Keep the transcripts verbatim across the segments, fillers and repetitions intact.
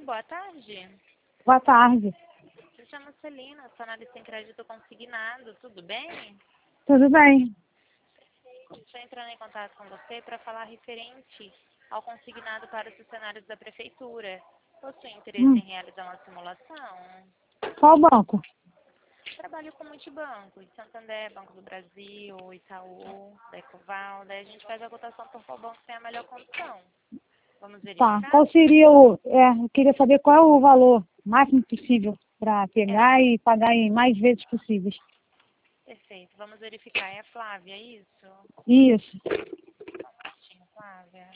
boa tarde. Boa tarde. Se chama Celina, sou analista em crédito consignado, tudo bem? Tudo bem? Estou entrando em contato com você para falar referente ao consignado para os funcionários da prefeitura. Possui interesse Hum. em realizar uma simulação? Qual banco? Trabalho com multibancos, Santander, Banco do Brasil, Itaú, Decoval, daí a gente faz a cotação por qual banco tem a melhor condição. Vamos Tá. verificar? Qual seria o... É, eu queria saber qual é o valor máximo possível para É, pegar e pagar em mais vezes possíveis. perfeito. Vamos verificar. É a Flávia, é isso? Isso. Sim, Flávia.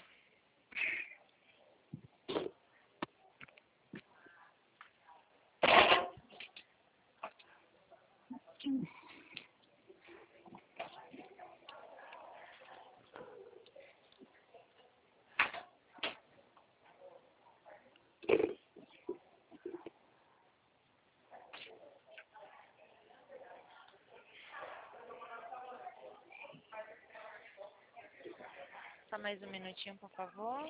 Só mais um minutinho, por favor.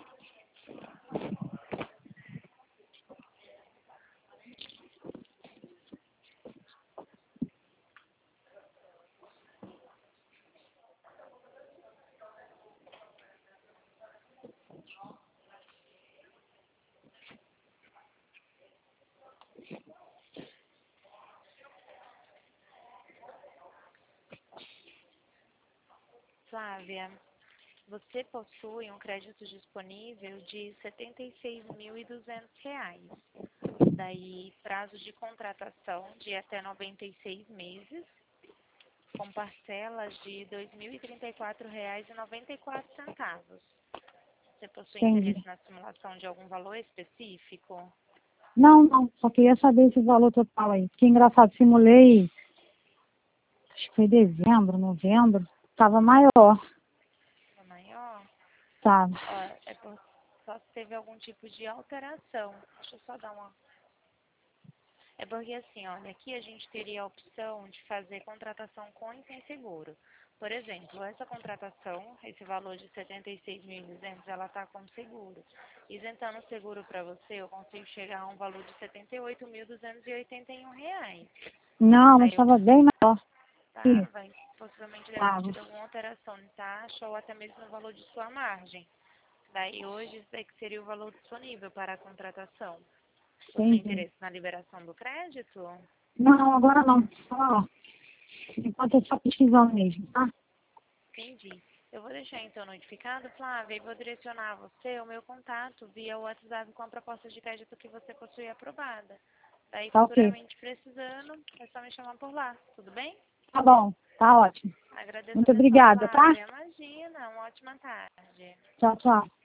Flávia, você possui um crédito disponível de setenta e seis mil e duzentos reais. Daí, prazo de contratação de até noventa e seis meses, com parcelas de dois mil e trinta e quatro reais e noventa e quatro centavos. Você possui Entendi. interesse na simulação de algum valor específico? Não, não. Só queria saber esse valor total aí. Que engraçado, simulei, acho que foi dezembro, novembro. Tava maior. O maior? Tava. Ó, é por, só se teve algum tipo de alteração. Deixa eu só dar uma... É porque assim, olha, aqui a gente teria a opção de fazer contratação com e sem seguro. Por exemplo, essa contratação, esse valor de setenta e seis mil e duzentos, ela está com seguro. Isentando o seguro para você, eu consigo chegar a um valor de setenta e oito mil duzentos e oitenta e um reais. Não, mas Daí eu, tava bem maior. tá, Sim, vai, possivelmente deve ter tava. tido alguma alteração em taxa ou até mesmo no valor de sua margem. Daí hoje, isso daí que seria o valor disponível para a contratação. Possui Entendi. interesse na liberação do crédito? Não, agora não. Só, enquanto eu só pesquisando mesmo, tá? Entendi. Eu vou deixar então notificado, Flávia, e vou direcionar a você o meu contato via WhatsApp com a proposta de crédito que você possui aprovada. Daí, Tá ok. futuramente precisando, é só me chamar por lá, tudo bem? Tá bom, tá ótimo. Agradeço a Muito atenção, obrigada, tá? Flávia. Imagina, uma ótima tarde. Tchau, tchau.